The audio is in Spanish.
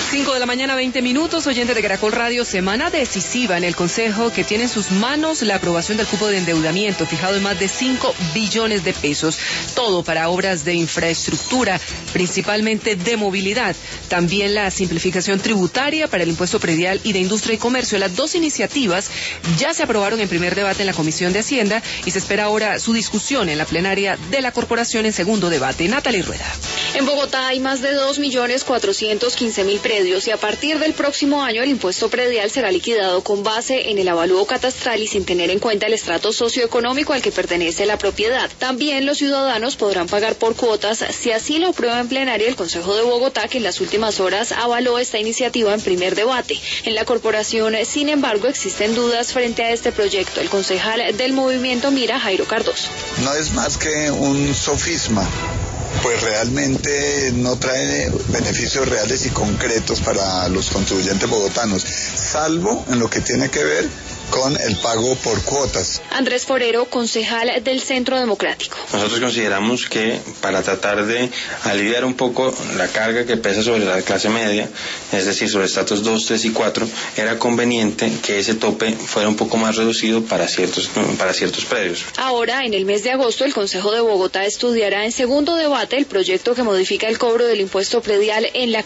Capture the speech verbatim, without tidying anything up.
cinco de la mañana, veinte minutos, oyente de Caracol Radio, semana decisiva en el Consejo que tiene en sus manos la aprobación del cupo de endeudamiento fijado en más de cinco billones de pesos, todo para obras de infraestructura, principalmente de movilidad, también la simplificación tributaria para el impuesto predial y de industria y comercio. Las dos iniciativas ya se aprobaron en primer debate en la Comisión de Hacienda y se espera ahora su discusión en la plenaria de la Corporación en segundo debate. Natalie Rueda. En Bogotá hay más de dos millones cuatrocientos quince mil predios y a partir del próximo año el impuesto predial será liquidado con base en el avalúo catastral y sin tener en cuenta el estrato socioeconómico al que pertenece la propiedad. También los ciudadanos podrán pagar por cuotas si así lo aprueba en plenaria el Consejo de Bogotá, que en las últimas horas avaló esta iniciativa en primer debate. En la corporación, sin embargo, existen dudas frente a este proyecto. El concejal del movimiento Mira, Jairo Cardoso. No es más que un sofisma, pues realmente no trae beneficios reales y concretos para los contribuyentes bogotanos, salvo en lo que tiene que ver con el pago por cuotas. Andrés Forero, concejal del Centro Democrático. Nosotros consideramos que para tratar de aliviar un poco la carga que pesa sobre la clase media, es decir, sobre estratos dos, tres y cuatro, era conveniente que ese tope fuera un poco más reducido para ciertos, para ciertos predios. Ahora, en el mes de agosto, el Consejo de Bogotá estudiará en segundo debate el proyecto que modifica el cobro del impuesto predial en la